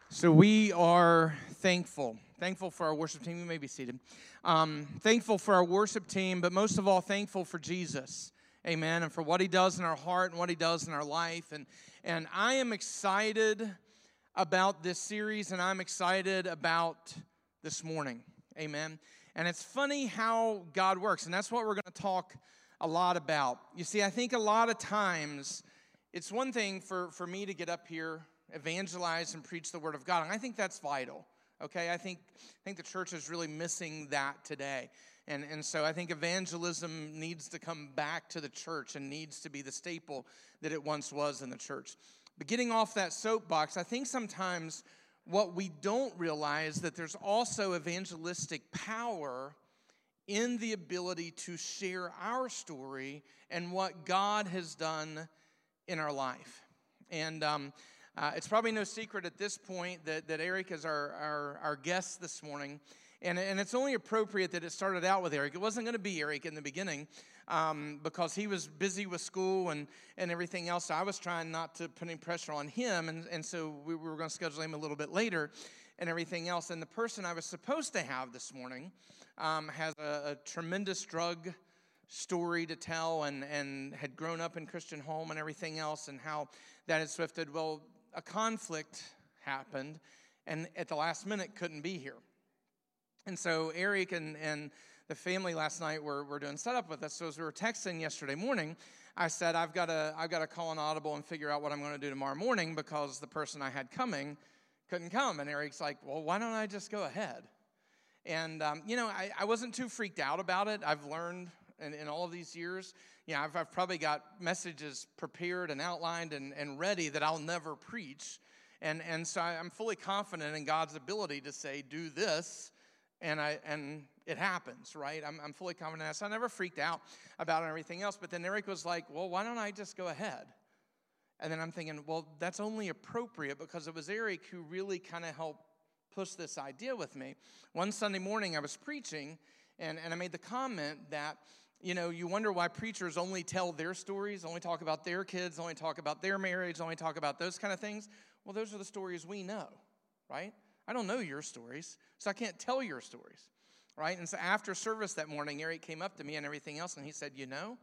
So we are thankful for our worship team. You may be seated. Thankful for our worship team, but most of all, thankful for Jesus. Amen. And for what he does in our heart and what he does in our life. And I am excited about this series, and I'm excited about this morning. Amen. And it's funny how God works, and that's what we're going to talk a lot about. You see, I think a lot of times it's one thing for me to get up here, evangelize and preach the word of God, and I think that's vital. Okay, I think the church is really missing that today, and so I think evangelism needs to come back to the church and needs to be the staple that it once was in the church. But getting off that soapbox, I think sometimes what we don't realize that there's also evangelistic power in the ability to share our story and what God has done in our life. And it's probably no secret at this point that Eric is our guest this morning. And it's only appropriate that it started out with Eric. It wasn't going to be Eric in the beginning because he was busy with school and everything else. So I was trying not to put any pressure on him. And so we were going to schedule him a little bit later and everything else. And the person I was supposed to have this morning has a tremendous drug story to tell and had grown up in Christian home and everything else and how that had swifted. Well, a conflict happened and at the last minute couldn't be here. And so Eric and the family last night were doing setup with us. So as we were texting yesterday morning, I said, I've got to call an audible and figure out what I'm going to do tomorrow morning because the person I had coming couldn't come. And Eric's like, well, why don't I just go ahead? And, I wasn't too freaked out about it. I've learned in all of these years, I've probably got messages prepared and outlined and ready that I'll never preach. And so I'm fully confident in God's ability to say, do this, and it happens, right? I'm fully confident in that. So I never freaked out about it and everything else. But then Eric was like, well, why don't I just go ahead? And then I'm thinking, well, that's only appropriate because it was Eric who really kind of helped push this idea with me. One Sunday morning I was preaching, and I made the comment that, you wonder why preachers only tell their stories, only talk about their kids, only talk about their marriage, only talk about those kind of things. Well, those are the stories we know, right? I don't know your stories, so I can't tell your stories, right? And so after service that morning, Eric came up to me and everything else, and he said,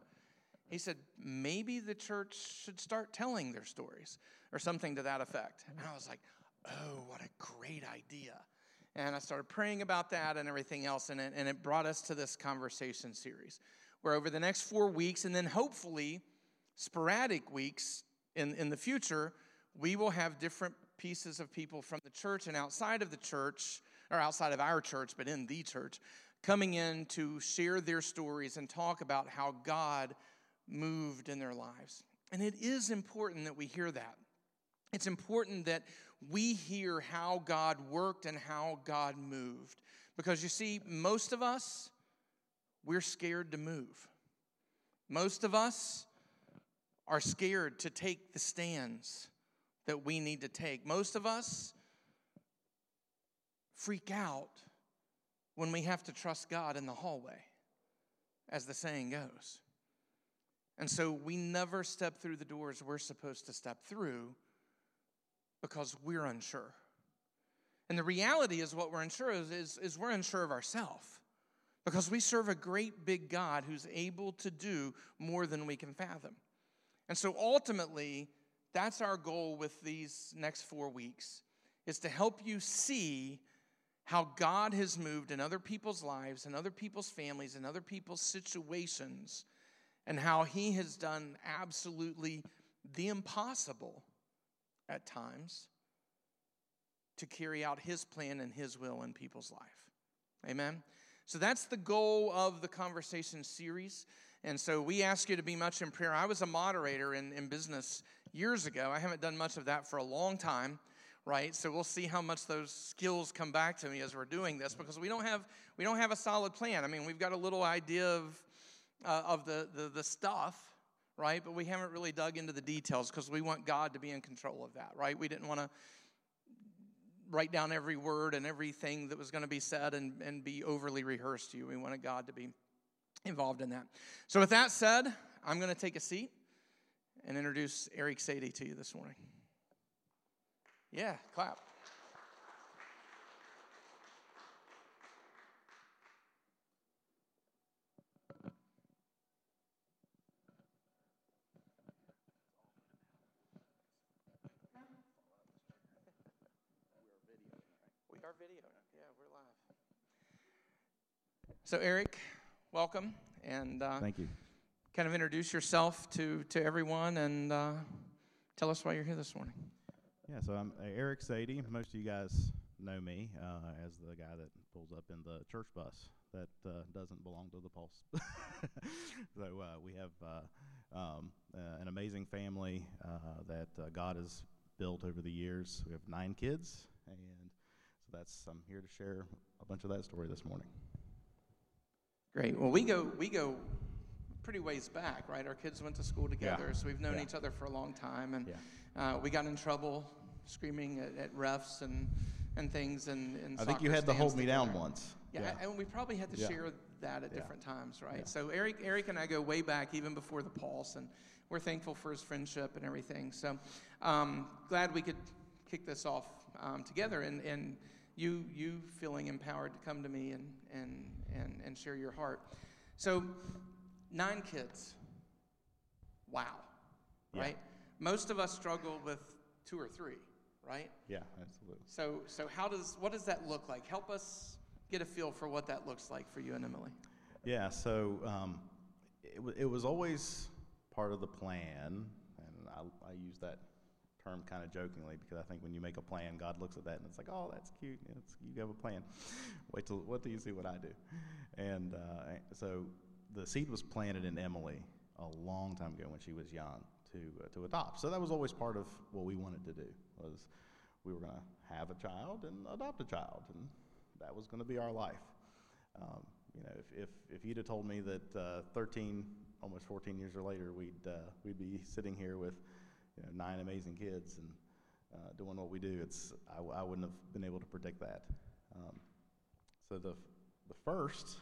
he said, maybe the church should start telling their stories or something to that effect. And I was like, oh, what a great idea. And I started praying about that and everything else, and it brought us to this conversation series where over the next 4 weeks, and then hopefully sporadic weeks in the future, we will have different pieces of people from the church and outside of the church, or outside of our church, but in the church, coming in to share their stories and talk about how God moved in their lives. And it is important that we hear that. It's important that we hear how God worked and how God moved. Because you see, most of us, we're scared to move. Most of us are scared to take the stands that we need to take. Most of us freak out when we have to trust God in the hallway, as the saying goes. And so we never step through the doors we're supposed to step through because we're unsure. And the reality is what we're unsure of is we're unsure of ourselves. Because we serve a great big God who's able to do more than we can fathom. And so ultimately, that's our goal with these next 4 weeks, is to help you see how God has moved in other people's lives, and other people's families, and other people's situations, and how he has done absolutely the impossible at times to carry out his plan and his will in people's life. Amen? So that's the goal of the conversation series. And so we ask you to be much in prayer. I was a moderator in business years ago. I haven't done much of that for a long time, right? So we'll see how much those skills come back to me as we're doing this, because we don't have a solid plan. I mean, we've got a little idea of the stuff, right? But we haven't really dug into the details because we want God to be in control of that, right? We didn't want to write down every word and everything that was going to be said and be overly rehearsed to you. We wanted God to be involved in that. So with that said, I'm going to take a seat and introduce Eric Sadie to you this morning. Yeah, clap. video. Yeah, we're live. So Eric, welcome, and thank you. Kind of introduce yourself to everyone, and tell us why you're here this morning. Yeah, so I'm Eric Sadie. Most of you guys know me as the guy that pulls up in the church bus that doesn't belong to the Pulse. So we have an amazing family that God has built over the years. We have 9 kids, and so I'm here to share a bunch of that story this morning. Great. Well, we go pretty ways back, right? Our kids went to school together, so we've known each other for a long time, and we got in trouble screaming at refs and things. And I think you had to hold me down once. Yeah, and we probably had to share that at different times, right? Yeah. So Eric and I go way back, even before the Pulse, and we're thankful for his friendship and everything. So glad we could kick this off together, and you feeling empowered to come to me and share your heart. So 9 kids. Wow. Yeah. Right? Most of us struggle with 2 or 3, right? Yeah, absolutely. So what does that look like? Help us get a feel for what that looks like for you and Emily. Yeah, so it was always part of the plan, and I use that term kind of jokingly because I think when you make a plan, God looks at that and it's like, oh, that's cute. You have a plan. What do you see what I do? And so the seed was planted in Emily a long time ago when she was young to adopt. So that was always part of what we wanted to do, was we were going to have a child and adopt a child, and that was going to be our life. If you'd have told me that 13, almost 14 years later, we'd be sitting here with 9 amazing kids and doing what we do, I wouldn't have been able to predict that. So the first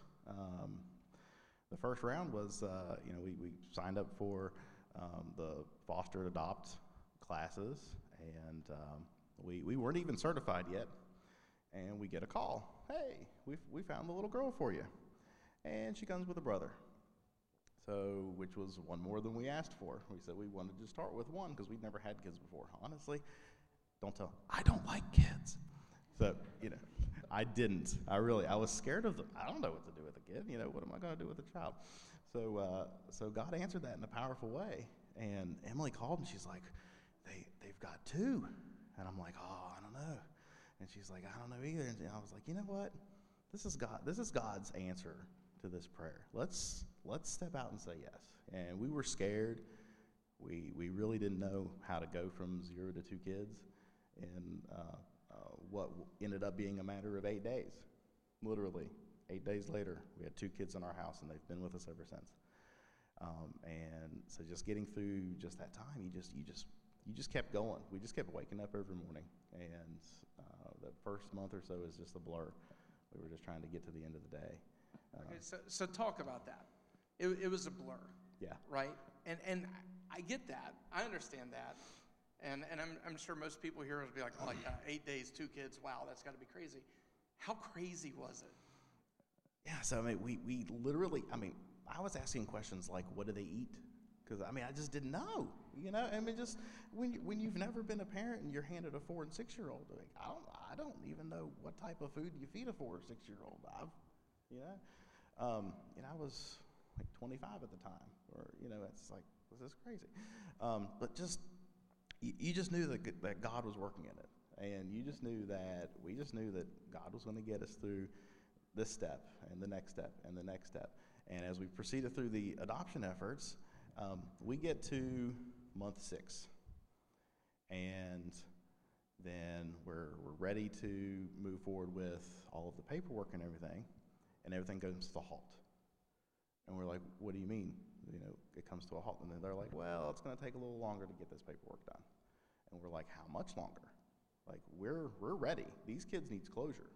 round was we signed up for the foster adopt classes, and we weren't even certified yet, and we get a call. Hey, we found the little girl for you, and she comes with a brother. So, which was one more than we asked for. We said we wanted to start with 1 because we'd never had kids before. Honestly, I don't like kids. So, I didn't. I was scared of them. I don't know what to do with a kid. What am I going to do with a child? So God answered that in a powerful way. And Emily called and she's like, they've got 2. And I'm like, oh, I don't know. And she's like, I don't know either. And I was like, you know what? This is God's answer to this prayer. Let's step out and say yes. And we were scared. We really didn't know how to go from 0 to 2 kids. And what ended up being a matter of 8 days. Literally, 8 days later, we had 2 kids in our house, and they've been with us ever since. And so just getting through just that time, you just kept going. We just kept waking up every morning, and the first month or so is just a blur. We were just trying to get to the end of the day. Okay, so talk about that. It was a blur. Yeah. Right? And I get that. I understand that. And I'm sure most people here would be like, oh, yeah, 8 days, 2 kids. Wow, that's got to be crazy. How crazy was it? Yeah, so we literally, I was asking questions like, what do they eat? Because I just didn't know, just when you've never been a parent and you're handed a 4 and 6-year-old, I don't even know what type of food you feed a 4 or 6-year-old. I was like 25 at the time, or it's like, this is crazy. But just you just knew that God was working in it, and we just knew that God was going to get us through this step and the next step and the next step. And as we proceeded through the adoption efforts, we get to month 6, and then we're ready to move forward with all of the paperwork and everything goes to a halt. And we're like, what do you mean? It comes to a halt. And then they're like, well, it's going to take a little longer to get this paperwork done. And we're like, how much longer? Like, we're ready. These kids need closure.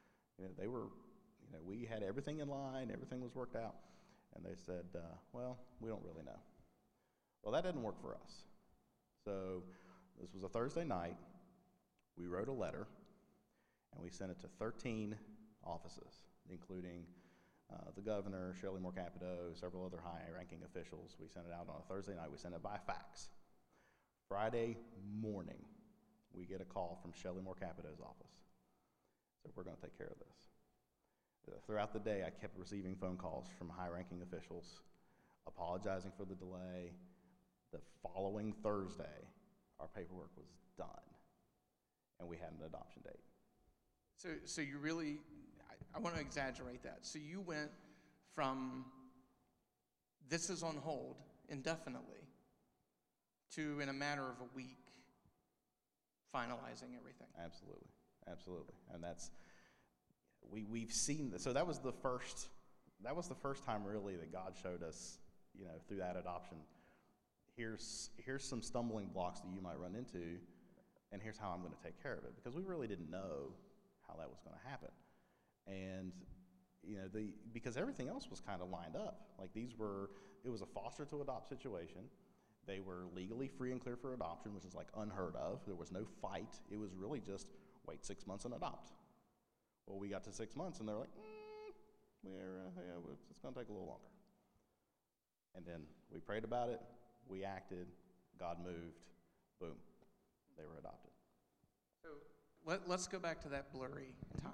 We had everything in line, everything was worked out. And they said, well, we don't really know. Well, that didn't work for us. So this was a Thursday night. We wrote a letter, and we sent it to 13 offices, including the governor, Shelley Moore Capito, several other high-ranking officials. We sent it out on a Thursday night. We sent it by fax. Friday morning, we get a call from Shelley Moore Capito's office. So we're going to take care of this. Throughout the day, I kept receiving phone calls from high-ranking officials apologizing for the delay. The following Thursday, our paperwork was done, and we had an adoption date. So you really, I want to exaggerate that. So you went from this is on hold indefinitely to, in a matter of a week, finalizing everything. Absolutely. And that's, we've seen this. So that was the first time really that God showed us, through that adoption, here's some stumbling blocks that you might run into, and here's how I'm going to take care of it, because we really didn't know how that was going to happen. And because everything else was kind of lined up. Like it was a foster to adopt situation. They were legally free and clear for adoption, which is like unheard of. There was no fight. It was really just wait 6 months and adopt. Well, we got to 6 months and they're like, it's going to take a little longer. And then we prayed about it. We acted. God moved. Boom. They were adopted. So let's go back to that blurry time.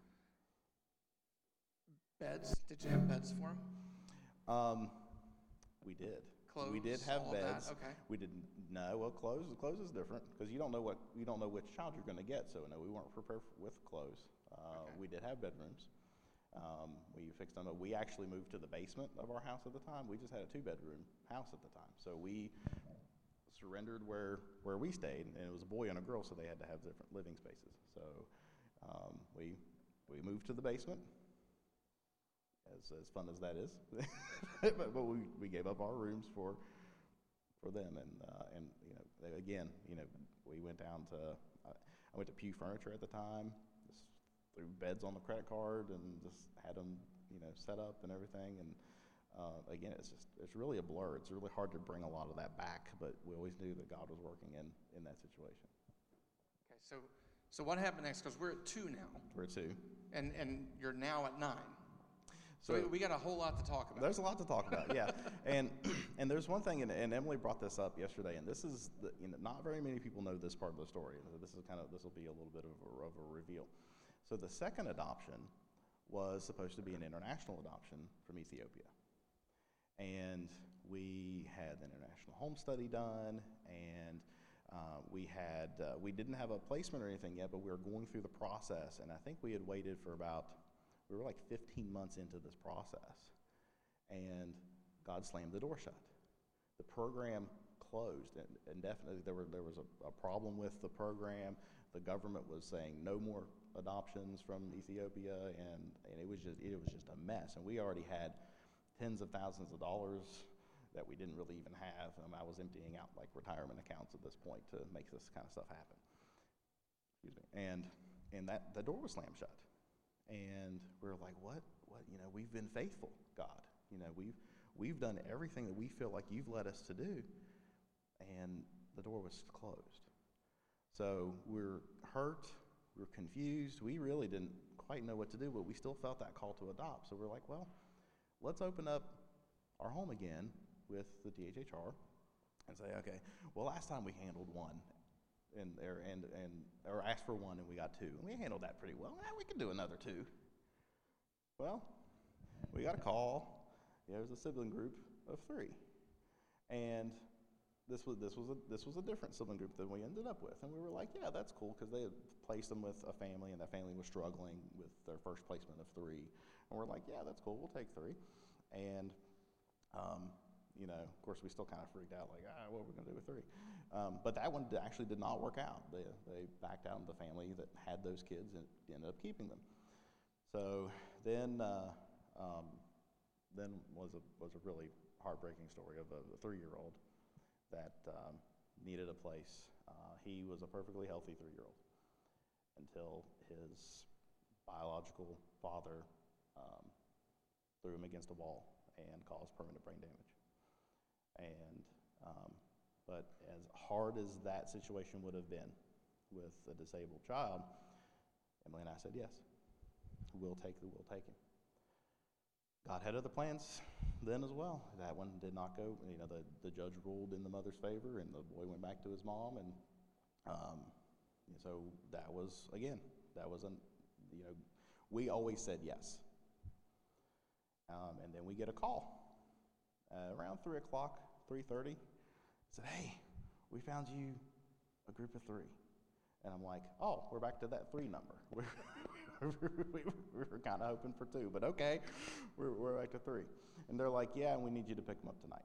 Beds? Did you have beds for them? We did. Clothes? We did have beds. Okay. We didn't. No. Well, clothes is different because you don't know which child you're going to get. So no, we weren't prepared with clothes. Okay. We did have bedrooms. We fixed them. We actually moved to the basement of our house at the time. We just had a 2-bedroom house at the time. So we surrendered where we stayed, and it was a boy and a girl, so they had to have different living spaces. So we moved to the basement. As fun as that is, but we gave up our rooms for them, and we went down to I went to Pew Furniture at the time, just threw beds on the credit card and just had them set up and everything, and again it's really a blur. It's really hard to bring a lot of that back, but we always knew that God was working in that situation. Okay, so what happened next? Because we're at 2 now. We're at 2, and you're now at 9. So we got a whole lot to talk about. There's a lot to talk about, yeah. And there's one thing, and Emily brought this up yesterday, and this is not very many people know this part of the story. This will be a little bit of a reveal. So the second adoption was supposed to be an international adoption from Ethiopia, and we had the international home study done, and we didn't have a placement or anything yet, but we were going through the process, and I think we had waited for we were like 15 months into this process, and God slammed the door shut. The program closed indefinitely. There was a problem with the program. The government was saying no more adoptions from Ethiopia, and it was just a mess. And we already had tens of thousands of dollars that we didn't really even have. I was emptying out like retirement accounts at this point to make this kind of stuff happen. Excuse me. And that the door was slammed shut. And we're like, what? We've been faithful, God. We've done everything that we feel like you've led us to do, and the door was closed. So we're hurt, we're confused. We really didn't quite know what to do, but we still felt that call to adopt. So we're like, well, let's open up our home again with the DHHR and say, okay, well, last time we handled one. Or asked for one, and we got 2. And we handled that pretty well. We could do another 2. Well, we got a call. There was a sibling group of 3, and this was a different sibling group than we ended up with. And we were like, yeah, that's cool, because they had placed them with a family, and that family was struggling with their first placement of 3. And we're like, yeah, that's cool. We'll take 3. And of course, we still kind of freaked out, like, what are we going to do with 3? But that one actually did not work out. They backed out of the family that had those kids and ended up keeping them. So then was a really heartbreaking story of a 3-year-old that needed a place. He was a perfectly healthy 3-year-old until his biological father threw him against a wall and caused permanent brain damage. And but as hard as that situation would have been with a disabled child, Emily and I said, yes, we'll take him. God had other plans then as well. That one did not go. The judge ruled in the mother's favor, and the boy went back to his mom, and so that was we always said yes. And then we get a call around 3 o'clock, 3:30. Said, hey, we found you a group of 3. And I'm like, oh, we're back to that 3 number. We were kind of hoping for 2, but okay, we're back to 3. And they're like, yeah, and we need you to pick them up tonight.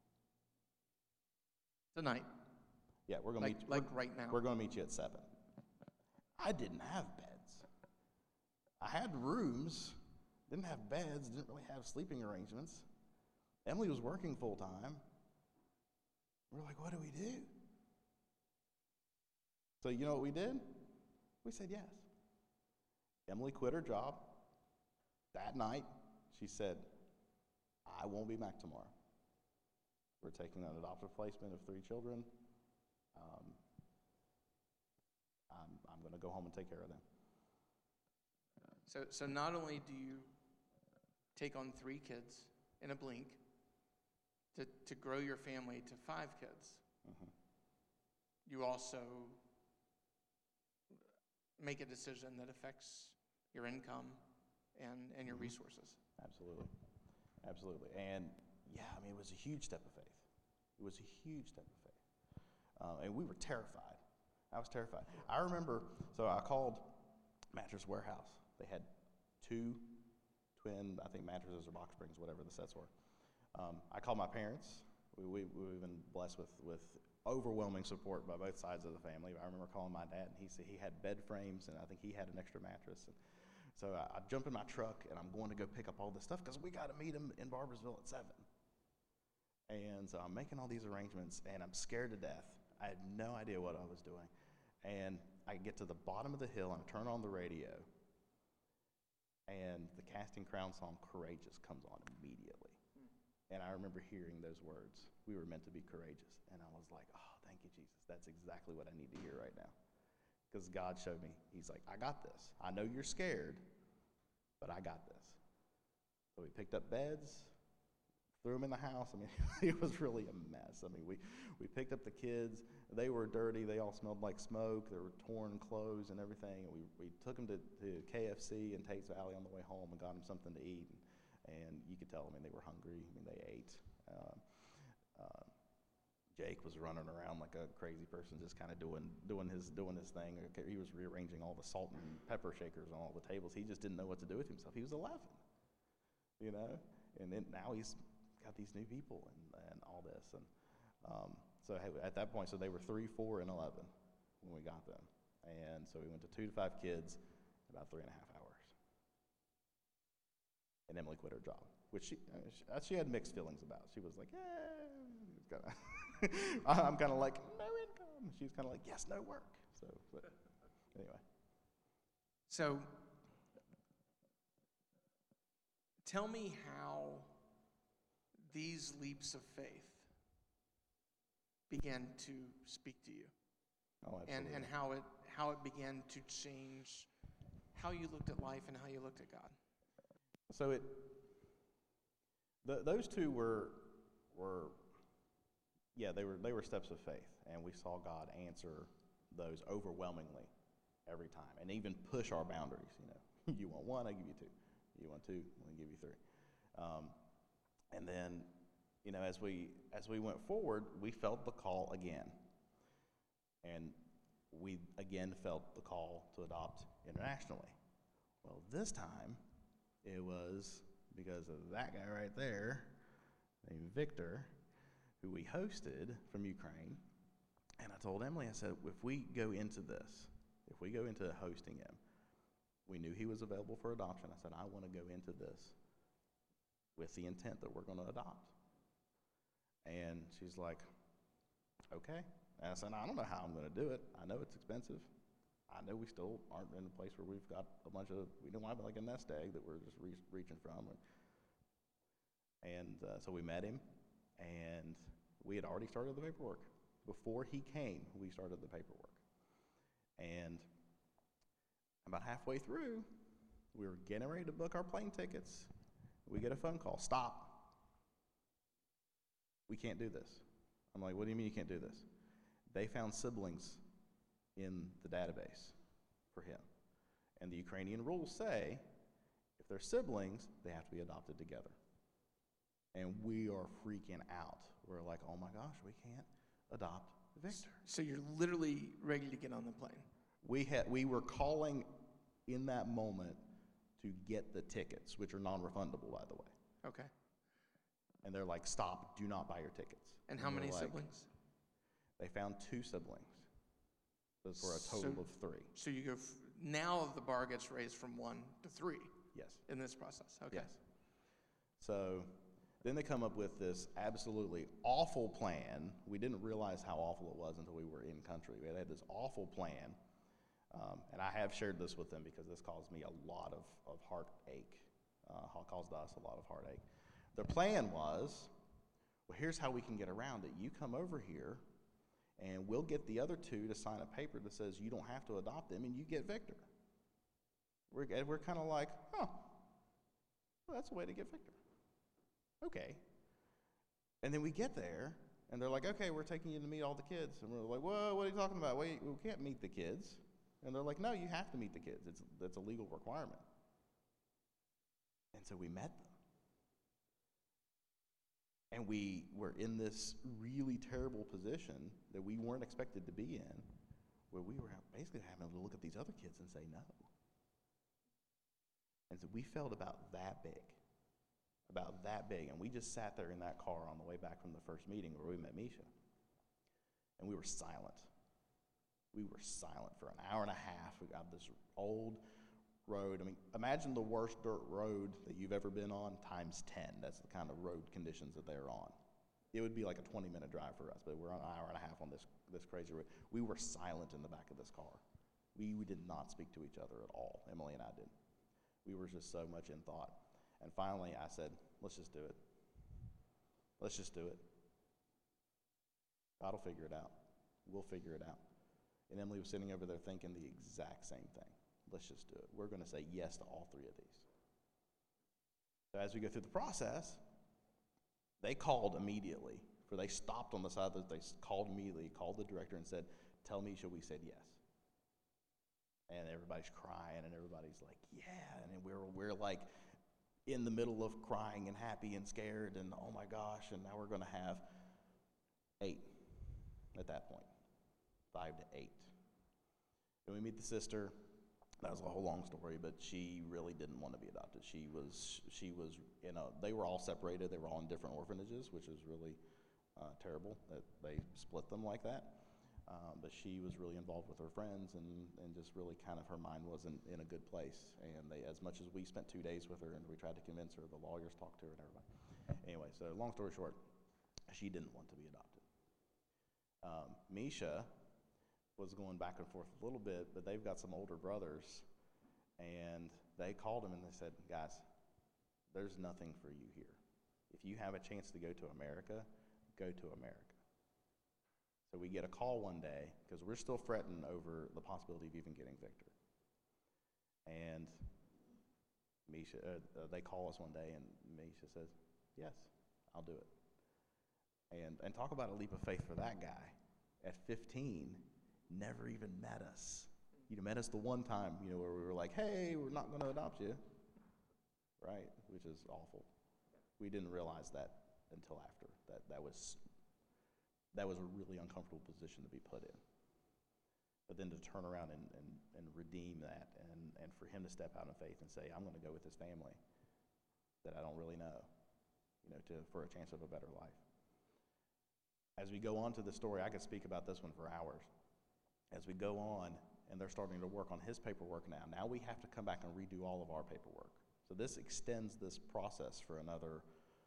Tonight? Yeah, we're going to meet you. Like right now? We're going to meet you at 7. I didn't have beds. I had rooms, didn't have beds, didn't really have sleeping arrangements. Emily was working full time. We're like, what do we do? So you know what we did? We said yes. Emily quit her job. That night, she said, I won't be back tomorrow. We're taking an adoptive placement of 3 children. I'm going to go home and take care of them. So not only do you take on 3 kids in a blink to grow your family to 5 kids, you also make a decision that affects your income and your resources. Absolutely. And yeah, I mean, it was a huge step of faith. It was a huge step of faith. And we were terrified. I was terrified. I remember, so I called Mattress Warehouse. They had 2 twin, I think, mattresses or box springs, whatever the sets were. I called my parents. We've been blessed with overwhelming support by both sides of the family. I remember calling my dad, and he said he had bed frames, and I think he had an extra mattress. And so I jump in my truck, and I'm going to go pick up all this stuff because we got to meet him in Barboursville at 7. And so I'm making all these arrangements, and I'm scared to death. I had no idea what I was doing. And I get to the bottom of the hill, and I turn on the radio, and the Casting Crown song, Courageous, comes on immediately. And I remember hearing those words, we were meant to be courageous. And I was like, oh, thank you, Jesus. That's exactly what I need to hear right now. Because God showed me, he's like, I got this. I know you're scared, but I got this. So we picked up beds, threw them in the house. I mean, it was really a mess. I mean, we picked up the kids. They were dirty. They all smelled like smoke. There were torn clothes and everything. And we took them to KFC in Tates Valley on the way home and got them something to eat. And you could tell, I mean, they were hungry. I mean, they ate. Jake was running around like a crazy person, just kind of doing his thing. He was rearranging all the salt and pepper shakers on all the tables. He just didn't know what to do with himself. He was 11, you know. And then now he's got these new people and all this. And so at that point, so they were 3, 4, and 11 when we got them. And so we went to 2 to 5 kids in about 3.5 hours. And Emily quit her job, which she had mixed feelings about. She was like, yeah, I'm kind of like, no income. She's kind of like, yes, no work. So, but anyway. So, tell me how these leaps of faith began to speak to you. Oh, absolutely. And how it began to change how you looked at life and how you looked at God. So those 2 were they were steps of faith, and we saw God answer those overwhelmingly every time, and even push our boundaries. You know, you want 1, I give you 2. You want 2, I give you 3. And then, you know, as we went forward, we felt the call again, and we again felt the call to adopt internationally. Well, this time it was because of that guy right there named Victor, who we hosted from Ukraine. And I told Emily, I said, if we go into hosting him, we knew he was available for adoption. I said, I want to go into this with the intent that we're going to adopt. And she's like, okay. And I said, I don't know how I'm going to do it. I know it's expensive. I know we still aren't in a place where we've got we don't have like a nest egg that we're just reaching from. And so we met him, and we had already started the paperwork. Before he came, we started the paperwork. And about halfway through, we were getting ready to book our plane tickets. We get a phone call, stop. We can't do this. I'm like, what do you mean you can't do this? They found siblings in the database for him. And the Ukrainian rules say if they're siblings, they have to be adopted together. And we are freaking out. We're like, oh my gosh, we can't adopt Victor. So you're literally ready to get on the plane. We were calling in that moment to get the tickets, which are non-refundable, by the way. Okay. And they're like, stop, do not buy your tickets. And how many siblings? They found 2 siblings. So for a total of 3. So you go, now the bar gets raised from 1 to 3. Yes. In this process. Okay. Yes. So then they come up with this absolutely awful plan. We didn't realize how awful it was until we were in country. They had this awful plan. And I have shared this with them because this caused me a lot of heartache. Caused us a lot of heartache. Their plan was, well, here's how we can get around it. You come over here, and we'll get the other 2 to sign a paper that says you don't have to adopt them, and you get Victor. We're kind of like, well, that's a way to get Victor. Okay. And then we get there, and they're like, okay, we're taking you to meet all the kids. And we're like, whoa, what are you talking about? Wait, we can't meet the kids. And they're like, no, you have to meet the kids. That's a legal requirement. And so we met them. And we were in this really terrible position that we weren't expected to be in, where we were basically having to look at these other kids and say no. And so we felt about that big. And we just sat there in that car on the way back from the first meeting where we met Misha. And we were silent. We were silent for an hour and a half. We got this old road. I mean, imagine the worst dirt road that you've ever been on times 10. That's the kind of road conditions that they're on. It would be like a 20-minute drive for us, but we're on an hour and a half on this crazy road. We were silent in the back of this car. We did not speak to each other at all. Emily and I did. We were just so much in thought. And finally, I said, let's just do it. Let's just do it. God will figure it out. We'll figure it out. And Emily was sitting over there thinking the exact same thing. Let's just do it. We're going to say yes to all 3 of these. So as we go through the process, they called immediately. They stopped on the side. They called immediately, called the director and said, tell Misha we said yes. And everybody's crying, and everybody's like, yeah. And we're like in the middle of crying and happy and scared, and oh my gosh, and now we're going to have 8 at that point. 5 to 8. And we meet the sister. That was a whole long story, but she really didn't want to be adopted. She was they were all separated. They were all in different orphanages, which is really terrible that they split them like that. But she was really involved with her friends and just really kind of her mind wasn't in a good place. And as much as we spent 2 days with her and we tried to convince her, the lawyers talked to her and everybody. Anyway, so long story short, she didn't want to be adopted. Misha was going back and forth a little bit, but they've got some older brothers, and they called him and they said, guys, there's nothing for you here. If you have a chance to go to America, go to America. So we get a call one day, because we're still fretting over the possibility of even getting Victor. And Misha, they call us one day, and Misha says, yes, I'll do it. And talk about a leap of faith for that guy. At 15, never even met us. Met us the one time, where we were like, hey, we're not going to adopt you, right? Which is awful. We didn't realize that until after. That was a really uncomfortable position to be put in. But then to turn around and redeem that, and for him to step out in faith and say, I'm going to go with this family that I don't really know, for a chance of a better life. As we go on to the story, I could speak about this one for hours. As we go on, and they're starting to work on his paperwork now we have to come back and redo all of our paperwork. So this extends this process for another.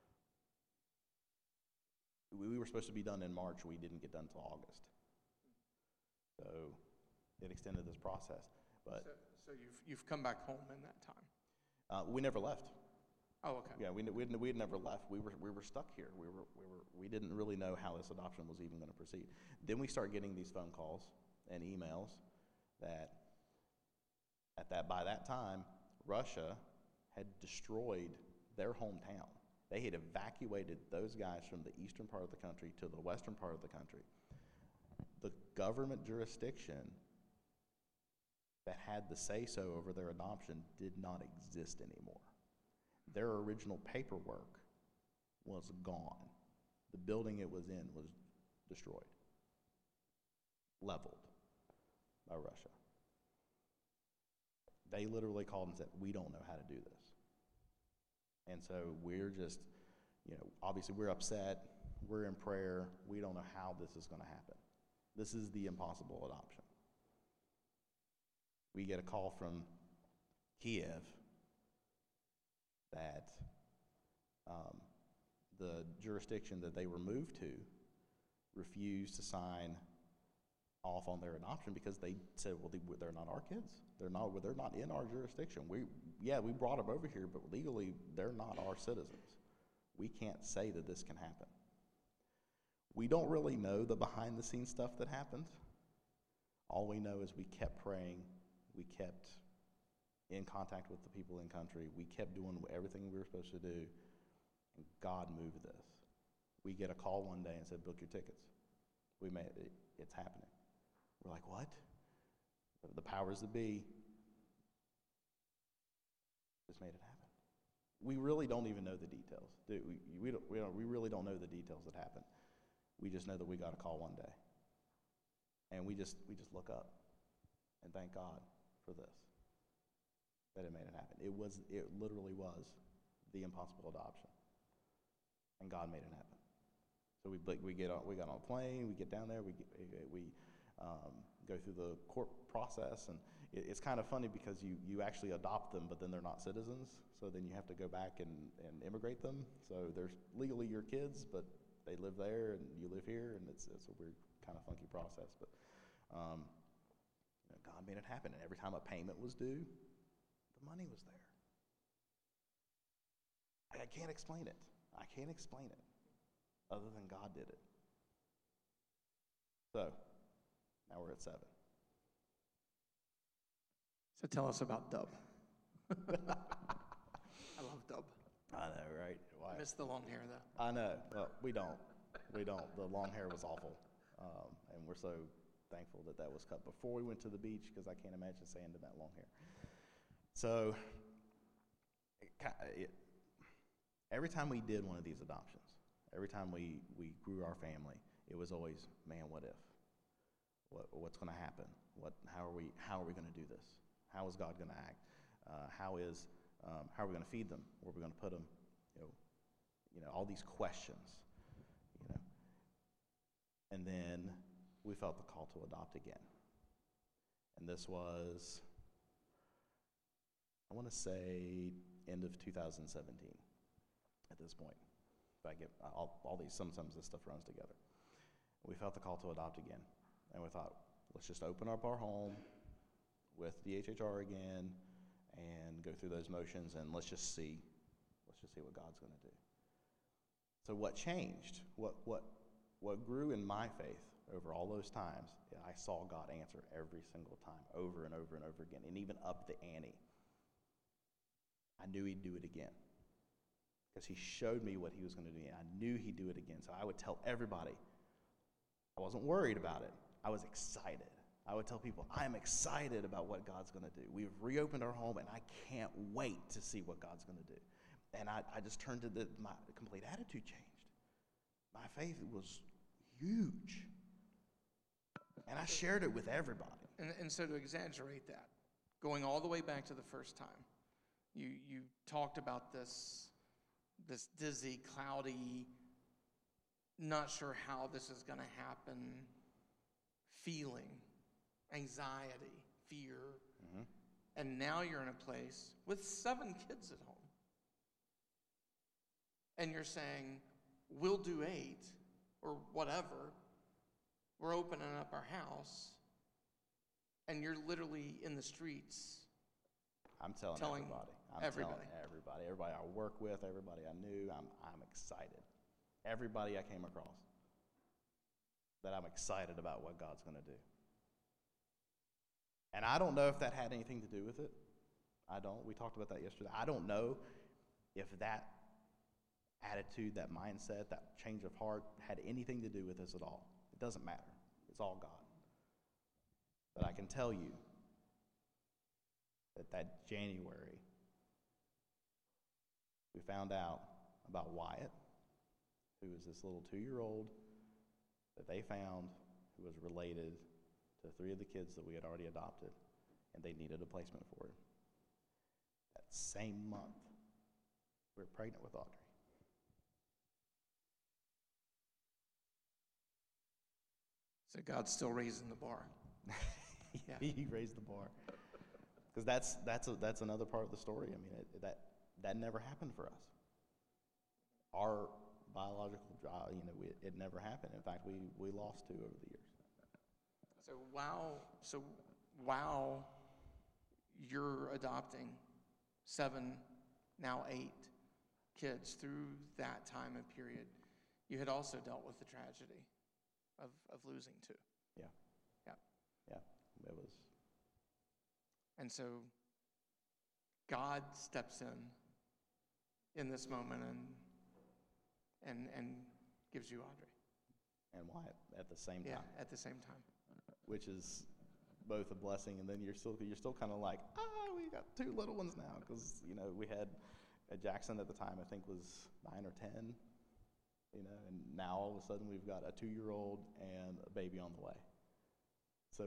We were supposed to be done in March. We didn't get done until August. So it extended this process. But So you've come back home in that time? We never left. Oh, okay. Yeah, we had never left. We were stuck here. We didn't really know how this adoption was even going to proceed. Then we start getting these phone calls and emails that by that time, Russia had destroyed their hometown. They had evacuated those guys from the eastern part of the country to the western part of the country. The government jurisdiction that had the say-so over their adoption did not exist anymore. Their original paperwork was gone. The building it was in was destroyed, leveled by Russia. They literally called and said, we don't know how to do this. And so we're just, obviously we're upset. We're in prayer. We don't know how this is going to happen. This is the impossible adoption. We get a call from Kiev that the jurisdiction that they were moved to refused to sign off on their adoption because they said, well, they're not our kids. They're not in our jurisdiction. We brought them over here, but legally they're not our citizens. We can't say that this can happen. We don't really know the behind-the-scenes stuff that happened. All we know is we kept praying. We kept in contact with the people in country. We kept doing everything we were supposed to do, and God moved this. We get a call one day and said, book your tickets. We made it. It's happening. We're like, what? The powers that be just made it happen. We really don't even know the details. We really don't know the details that happened. We just know that we got a call one day. And we just look up and thank God for this, that it made it happen. It literally was the impossible adoption. And God made it happen. So we got on a plane, we get down there, we go through the court process, and it's kind of funny because you actually adopt them, but then they're not citizens, so then you have to go back and immigrate them. So they're legally your kids, but they live there and you live here, and it's a weird kind of funky process. But God made it happen, and every time a payment was due, the money was there. I can't explain it. I can't explain it other than God did it. So now we're at 7. So tell us about Dub. I love Dub. I know, right? Why? I miss the long hair, though. I know. Well, we don't. The long hair was awful. And we're so thankful that was cut before we went to the beach, because I can't imagine sand in that long hair. So every time we did one of these adoptions, every time we grew our family, it was always, man, what if? What's going to happen? How are we going to do this? How is God going to act? How are we going to feed them? Where are we going to put them? All these questions. And then we felt the call to adopt again. And this was, I want to say, end of 2017 at this point. If I get all these, sometimes this stuff runs together. We felt the call to adopt again. And we thought, let's just open up our home with DHHR again and go through those motions, and let's just see what God's going to do. So what changed? What grew in my faith over all those times, I saw God answer every single time, over and over and over again, and even up the ante. I knew he'd do it again because he showed me what he was going to do, and I knew he'd do it again. So I would tell everybody, I wasn't worried about it. I was excited. I would tell people, I'm excited about what God's going to do. We've reopened our home, and I can't wait to see what God's going to do. And I just turned to my complete attitude changed. My faith was huge. And I shared it with everybody. And so to exaggerate that, going all the way back to the first time, you talked about this dizzy, cloudy, not sure how this is going to happen, feeling, anxiety, fear. Mm-hmm. And now you're in a place with 7 kids at home. And you're saying, we'll do 8 or whatever. We're opening up our house. And you're literally in the streets. I'm telling everybody. Everybody I work with, everybody I knew, I'm excited. Everybody I came across, that I'm excited about what God's going to do. And I don't know if that had anything to do with it. I don't. We talked about that yesterday. I don't know if that attitude, that mindset, that change of heart had anything to do with this at all. It doesn't matter. It's all God. But I can tell you that January, we found out about Wyatt, who was this little 2-year-old that they found who was related to 3 of the kids that we had already adopted, and they needed a placement for him. That same month, we were pregnant with Audrey. So God's still raising the bar. Yeah. He raised the bar. Because that's another part of the story. I mean, that never happened for us. Our biological drive, it never happened. In fact, we lost 2 over the years. So while you're adopting 7, now 8 kids through that time and period, you had also dealt with the tragedy of losing 2. Yeah. Yeah. Yeah. It was. And so God steps in this moment and gives you Audrey. And Wyatt at the same time. Yeah, at the same time. Which is both a blessing, and then you're still kind of like, we got 2 little ones now, because we had Jackson at the time, I think, was 9 or 10, and now all of a sudden we've got a 2-year-old and a baby on the way. So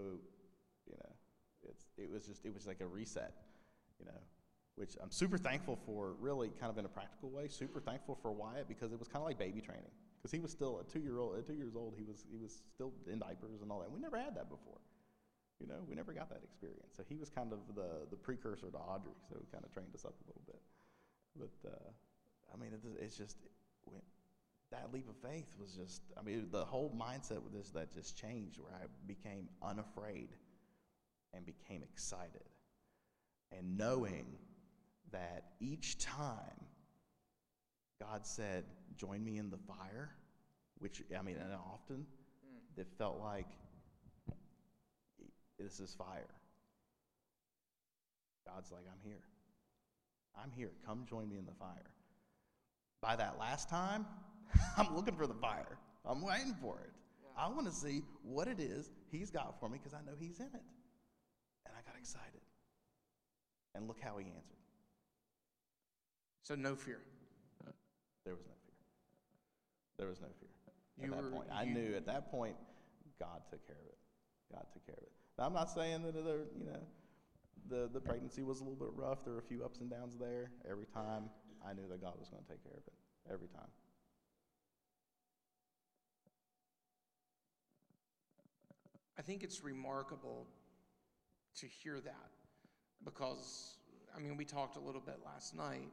it was like a reset, which I'm super thankful for, really kind of in a practical way. Super thankful for Wyatt, because it was kind of like baby training, because he was still a 2 years old. He was still in diapers and all that. We never had that before. We never got that experience. So he was kind of the precursor to Audrey. So it kind of trained us up a little bit. But I mean, it's just that leap of faith was just. I mean, the whole mindset with this that just changed, where I became unafraid and became excited, and knowing that each time God said, "Join me in the fire," which, I mean, and often it felt like, this is fire. God's like, I'm here. I'm here. Come join me in the fire. By that last time, I'm looking for the fire. I'm waiting for it. Yeah. I want to see what it is he's got for me, because I know he's in it. And I got excited. And look how he answered. So no fear. There was no fear. There was no fear. At that point, I knew at that point, God took care of it. God took care of it. Now, I'm not saying that the pregnancy was a little bit rough. There were a few ups and downs there. Every time, I knew that God was going to take care of it. Every time. I think it's remarkable to hear that, because, I mean, we talked a little bit last night.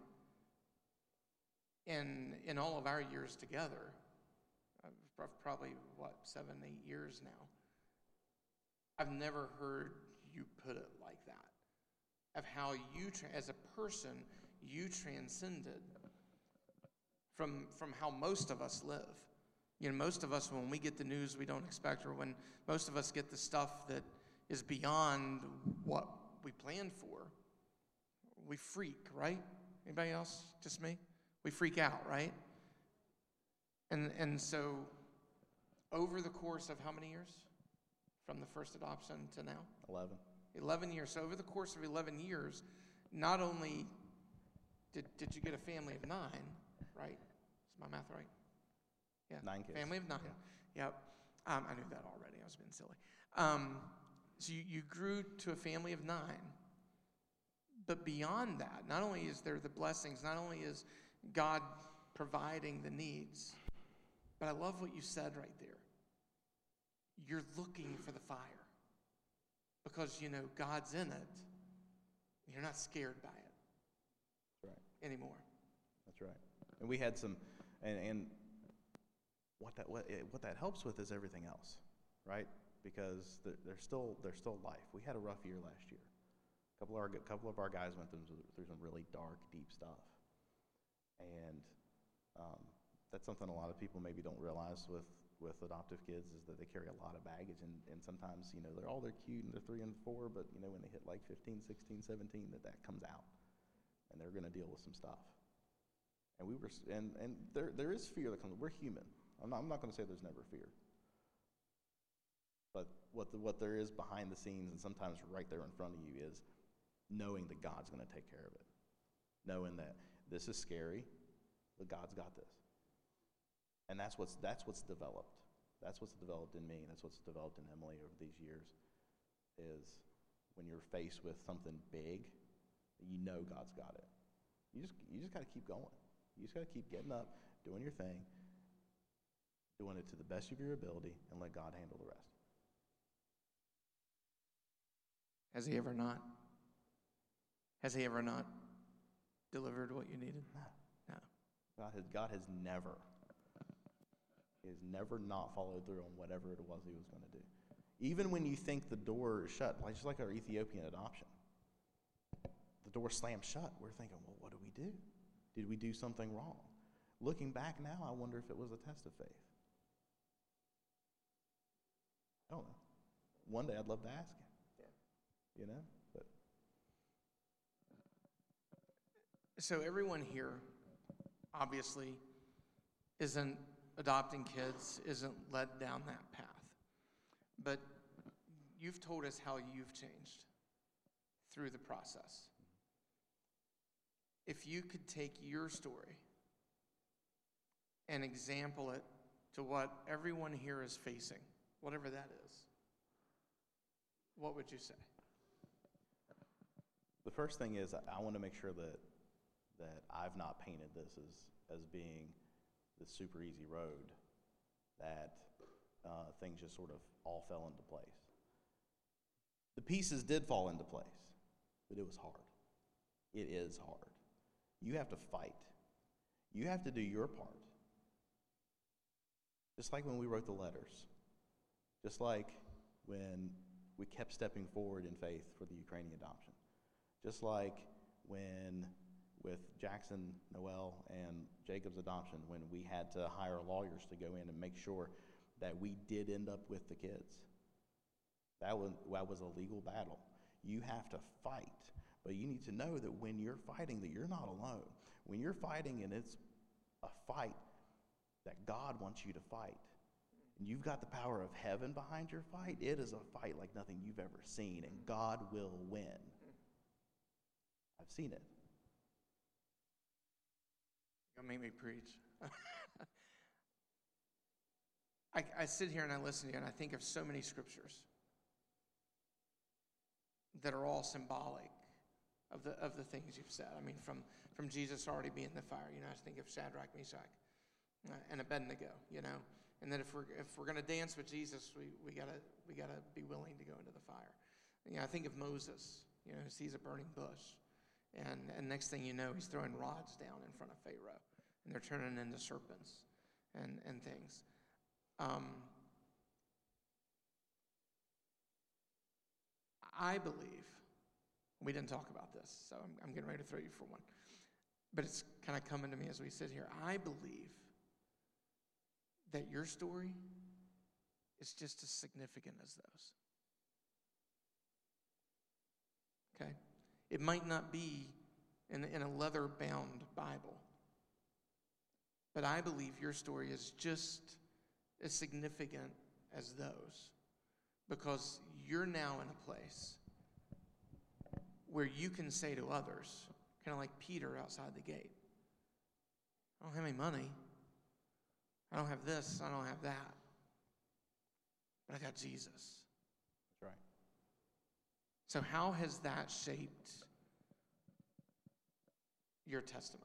In all of our years together, probably, 7, 8 years now, I've never heard you put it like that, of how you, as a person, you transcended from how most of us live. Most of us, when we get the news we don't expect, or when most of us get the stuff that is beyond what we planned for, we freak, right? Anybody else? Just me? We freak out, right? And so, over the course of how many years? From the first adoption to now? 11. 11 years. So over the course of 11 years, not only did you get a family of 9, right? Is my math right? Yeah. 9 kids. Family of 9. Yeah. Yep. I knew that already. I was being silly. So you grew to a family of 9. But beyond that, not only is there the blessings, not only is God providing the needs, but I love what you said right there. You're looking for the fire, because God's in it. You're not scared by it. That's right. Anymore. That's right. And we had some, and what that helps with is everything else, right? Because there's still life. We had a rough year last year. A couple of our guys went through some really dark, deep stuff, and that's something a lot of people maybe don't realize with adoptive kids, is that they carry a lot of baggage, and sometimes they're cute and they're 3 and 4, but when they hit like 15, 16, 17, that comes out, and they're going to deal with some stuff. And there is fear that comes. We're human. I'm not going to say there's never fear, but what there is behind the scenes, and sometimes right there in front of you, is knowing that God's going to take care of it, knowing that this is scary, but God's got this. And that's what's developed. That's what's developed in me, and that's what's developed in Emily over these years, is when you're faced with something big, you know God's got it. You just got to keep going. You just got to keep getting up, doing your thing, doing it to the best of your ability, and let God handle the rest. Has he ever not? Has he ever not delivered what you needed? No. No. God has never not followed through on whatever it was he was going to do. Even when you think the door is shut, just like our Ethiopian adoption, the door slammed shut. We're thinking, well, what do we do? Did we do something wrong? Looking back now, I wonder if it was a test of faith. I don't know. One day I'd love to ask him. Yeah. You know? But so everyone here, obviously, isn't adopting kids, isn't led down that path. But you've told us how you've changed through the process. If you could take your story and example it to what everyone here is facing, whatever that is, what would you say? The first thing is I want to make sure that I've not painted this as being the super easy road, that things just sort of all fell into place. The pieces did fall into place, but it was hard. It is hard. You have to fight. You have to do your part. Just like when we wrote the letters. Just like when we kept stepping forward in faith for the Ukrainian adoption. Just like when with Jackson, Noel, and Jacob's adoption, when we had to hire lawyers to go in and make sure that we did end up with the kids. That was a legal battle. You have to fight, but you need to know that when you're fighting, that you're not alone. When you're fighting and it's a fight that God wants you to fight, and you've got the power of heaven behind your fight, it is a fight like nothing you've ever seen, and God will win. I've seen it. You'll make me preach. I sit here and I listen to you and I think of so many scriptures that are all symbolic of the things you've said. I mean, from Jesus already being in the fire, I think of Shadrach, Meshach, and Abednego, and that if we're going to dance with Jesus, we gotta be willing to go into the fire. I think of Moses, who sees a burning bush, and next thing you know, he's throwing rods down in front of Pharaoh, and they're turning into serpents and things. I believe, we didn't talk about this, so I'm getting ready to throw you for one, but it's kind of coming to me as we sit here. I believe that your story is just as significant as those. Okay? It might not be in a leather-bound Bible, but I believe your story is just as significant as those, because you're now in a place where you can say to others, kind of like Peter outside the gate, I don't have any money, I don't have this, I don't have that, but I got Jesus. That's right. So how has that shaped your testimony?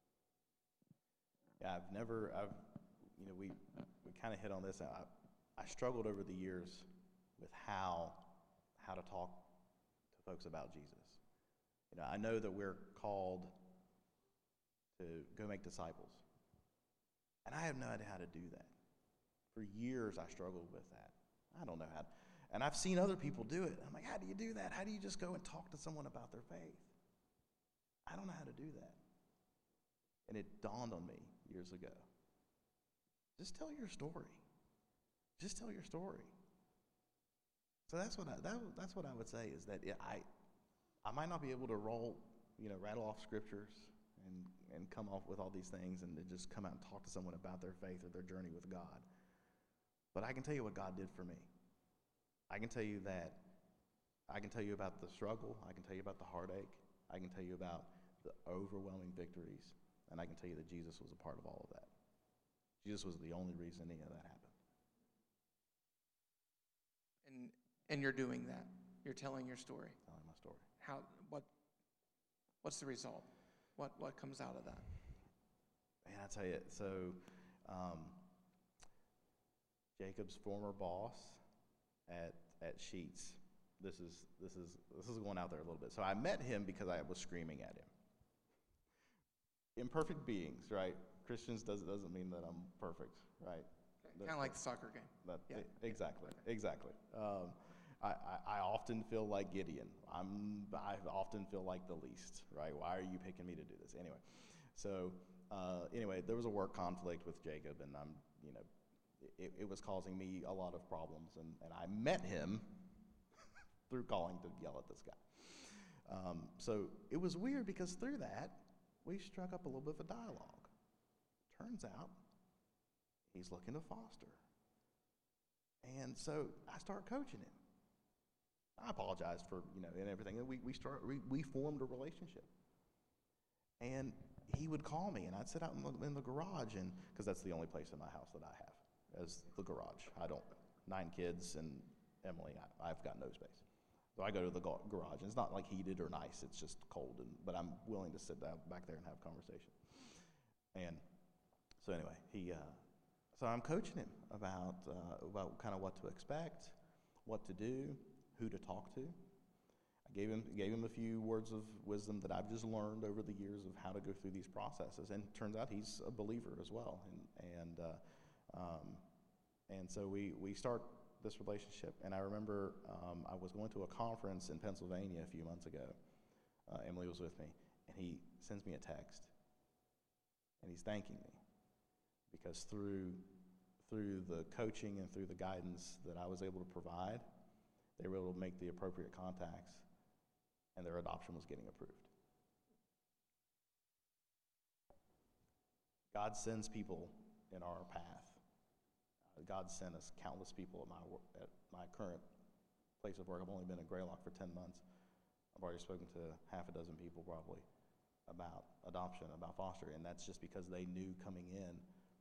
Yeah, we kind of hit on this. I struggled over the years with how to talk to folks about Jesus. I know that we're called to go make disciples, and I have no idea how to do that. For years, I struggled with that. I don't know how to, and I've seen other people do it. I'm like, how do you do that? How do you just go and talk to someone about their faith? I don't know how to do that. And it dawned on me years ago. Just tell your story. Just tell your story. So that's what I would say is that I might not be able to rattle off scriptures and come off with all these things and then just come out and talk to someone about their faith or their journey with God. But I can tell you what God did for me. I can tell you that I can tell you about the struggle. I can tell you about the heartache. I can tell you about the overwhelming victories. And I can tell you that Jesus was a part of all of that. Jesus was the only reason any of that happened. And you're doing that. You're telling your story. Telling my story. What's the result? What comes out of that? Man, I tell you, so Jacob's former boss at Sheetz. This is going out there a little bit. So I met him because I was screaming at him. Imperfect beings, right? Christians doesn't mean that I'm perfect, right? Kind of like the soccer game. Yeah. Exactly. I often feel like Gideon. I often feel like the least, right? Why are you picking me to do this? Anyway, so there was a work conflict with Jacob, and it was causing me a lot of problems, and I met him through calling to yell at this guy. So it was weird because through that, we struck up a little bit of a dialogue. Turns out, he's looking to foster. And so I start coaching him. I apologize for, and everything. And we formed a relationship. And he would call me, and I'd sit out in the garage, and because that's the only place in my house that I have, is the garage. 9 kids, and Emily, I've got no space. So I go to the garage, and it's not like heated or nice. It's just cold, but I'm willing to sit down back there and have conversation. And so anyway, so I'm coaching him about kind of what to expect, what to do, who to talk to. I gave him a few words of wisdom that I've just learned over the years of how to go through these processes. And it turns out he's a believer as well. And so we start this relationship. And I remember I was going to a conference in Pennsylvania a few months ago. Emily was with me, and he sends me a text, and he's thanking me because through the coaching and through the guidance that I was able to provide, they were able to make the appropriate contacts, and their adoption was getting approved. God sends people in our path. God sent us countless people at my current place of work. I've only been at Greylock for 10 months. I've already spoken to half a dozen people probably about adoption, about fostering, and that's just because they knew coming in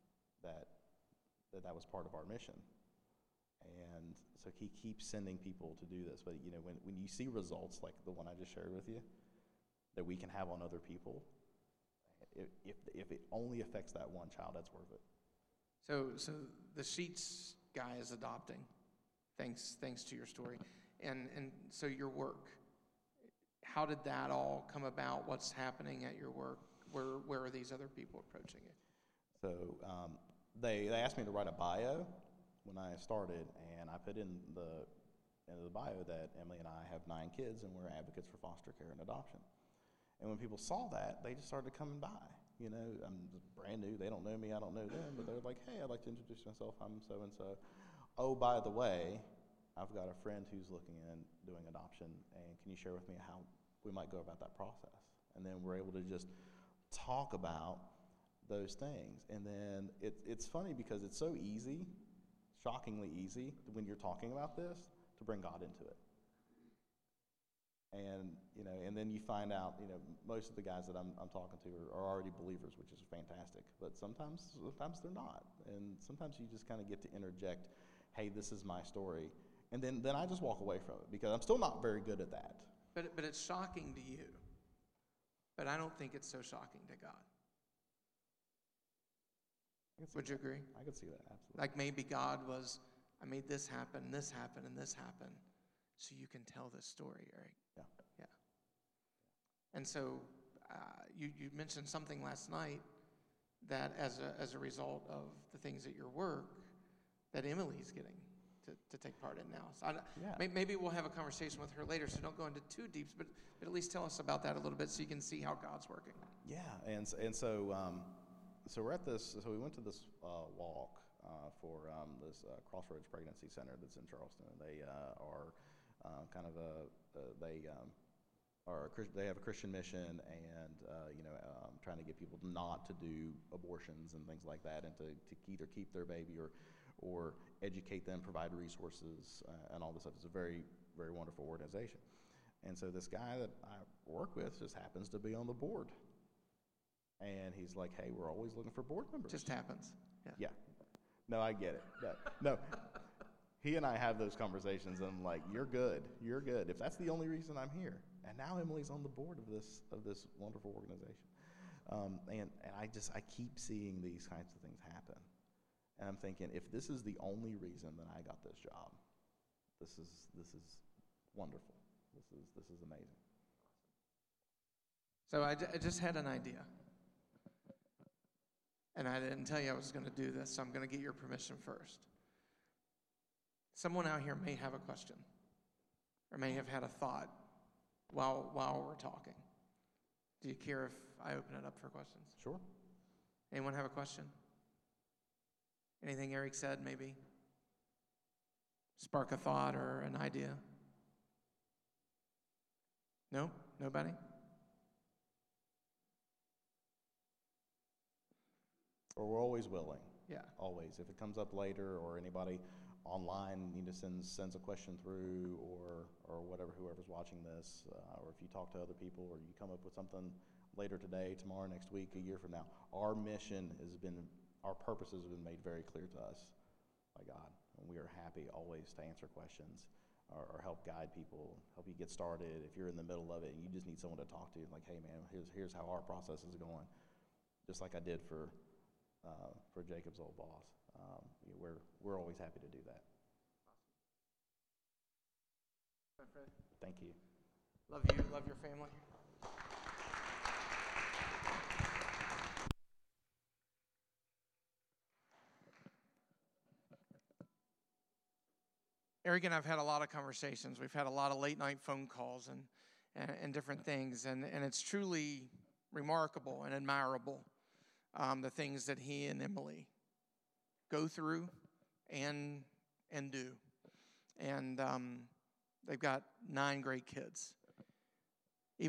that was part of our mission. And so he keeps sending people to do this. But when you see results like the one I just shared with you that we can have on other people, if it only affects that one child, that's worth it. So the Sheetz guy is adopting, thanks to your story, and so your work. How did that all come about? What's happening at your work? Where are these other people approaching you? So they asked me to write a bio when I started, and I put in the bio that Emily and I have 9 kids, and we're advocates for foster care and adoption. And when people saw that, they just started coming by. I'm brand new. They don't know me. I don't know them. But they're like, hey, I'd like to introduce myself. I'm so-and-so. Oh, by the way, I've got a friend who's looking in doing adoption, and can you share with me how we might go about that process? And then we're able to just talk about those things. And then it's funny because it's so easy, shockingly easy, when you're talking about this, to bring God into it. And and then you find out, most of the guys that I'm talking to are already believers, which is fantastic. But sometimes they're not, and sometimes you just kind of get to interject, "Hey, this is my story," and then I just walk away from it because I'm still not very good at that. But it's shocking to you. But I don't think it's so shocking to God. Would you agree? I could see that, absolutely. Like maybe God was, I made this happen, and this happen, and this happen, so you can tell this story, Eric. Yeah. And so you mentioned something last night that as a result of the things at your work, that Emily's getting to take part in now. So maybe we'll have a conversation with her later, so don't go into too deep, but at least tell us about that a little bit so you can see how God's working. Yeah, and so we're at this. So we went to this walk for this Crossroads Pregnancy Center that's in Charleston. They are they have a Christian mission, and trying to get people not to do abortions and things like that, and to either keep their baby or educate them, provide resources, and all this stuff. It's a very, very wonderful organization. And so this guy that I work with just happens to be on the board. And he's like, hey, we're always looking for board members. Just happens. Yeah. No, I get it. No. He and I have those conversations, and I'm like, you're good. If that's the only reason I'm here. And now Emily's on the board of this wonderful organization. And I keep seeing these kinds of things happen. And I'm thinking, if this is the only reason that I got this job, this is wonderful. This is amazing. So I just had an idea. And I didn't tell you I was going to do this, so I'm going to get your permission first. Someone out here may have a question or may have had a thought while we're talking. Do you care if I open it up for questions? Sure. Anyone have a question? Anything Eric said maybe spark a thought or an idea? No? Nobody? Or we're always willing. Yeah. Always. If it comes up later, or anybody online sends a question through, or whatever, whoever's watching this, or if you talk to other people, or you come up with something later today, tomorrow, next week, a year from now, our purposes have been made very clear to us by God, and we are happy always to answer questions or help guide people, help you get started. If you're in the middle of it and you just need someone to talk to, like, hey man, here's how our process is going, just like I did for Jacob's old boss. We're always happy to do that. Awesome. Thank you. Love you. Love your family. Eric and I've had a lot of conversations. We've had a lot of late night phone calls and different things, and it's truly remarkable and admirable, the things that he and Emily go through and do. And they've got 9 great kids.